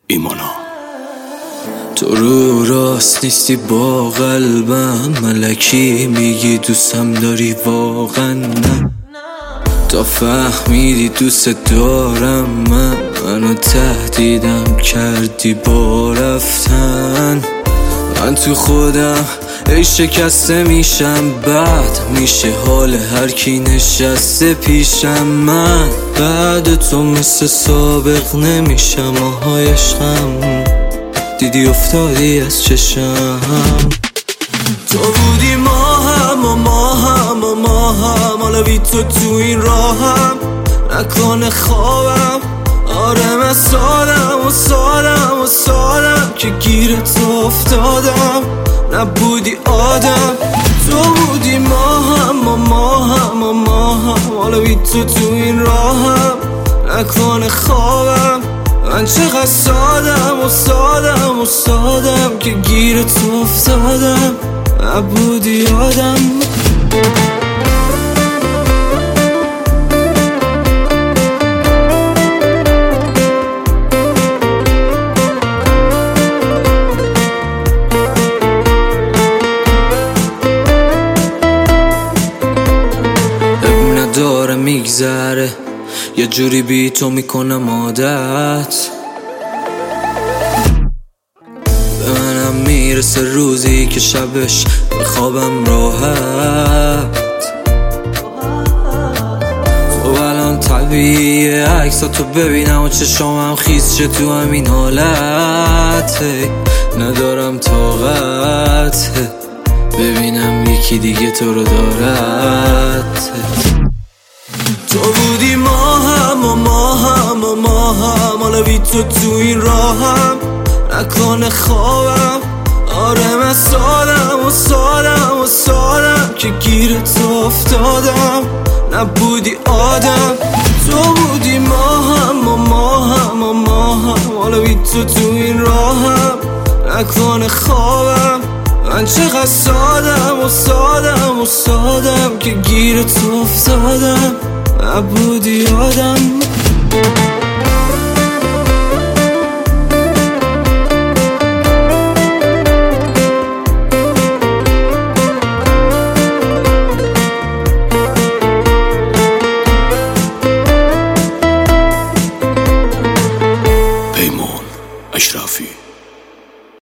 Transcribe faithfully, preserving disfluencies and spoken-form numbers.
ایمانا تو رو راست نیستی با قلبم، ملکی میگی دوستم داری واقعا نه. تا فهمیدی دوست دارم من، منو تهدیدم کردی با رفتن. من تو خودم ای شکسته میشم، بعد میشه حال هر کی نشسته پیشم. من بعد تو مثل سابق نمیشم، آهای عشقم دیدی افتادی از چشم. تو بودی ما هم و ما هم و ما هم، حالا بی تو تو این راهم نکنه خوابم. آره من سادم و سادم و سادم که گیر تو افتادم، نبودی آدم. تو بودی ما هم و ما هم و ما هم، حالا بی تو تو این راهم نکنه خوابم. من چقدر سادم و سادم و سادم که گیر تو افتادم، نبودی آدم. داره میگذره یه جوری بی تو میکنم عادت، به منم میرسه روزی که شبش بخوابم راحت. خب الان طبیعیه عکساتو ببینم و چشامم خیس شه تو همین حالت. ندارم طاقت ببینم یکی دیگه تو رو دارد. تو بودی ما هم و ما هم و ما هم، حالا بی تو تو این راهم نکنه خوابم. آره من سادم و سادم و سادم که گیر تو افتادم، نبودی آدم. تو بودی ما هم و ما هم و ما هم، حالا بی تو تو این راهم نکنه خوابم. من چقدر سادم و سادم و سادم که گیر تو افتادم، نبودی آدم.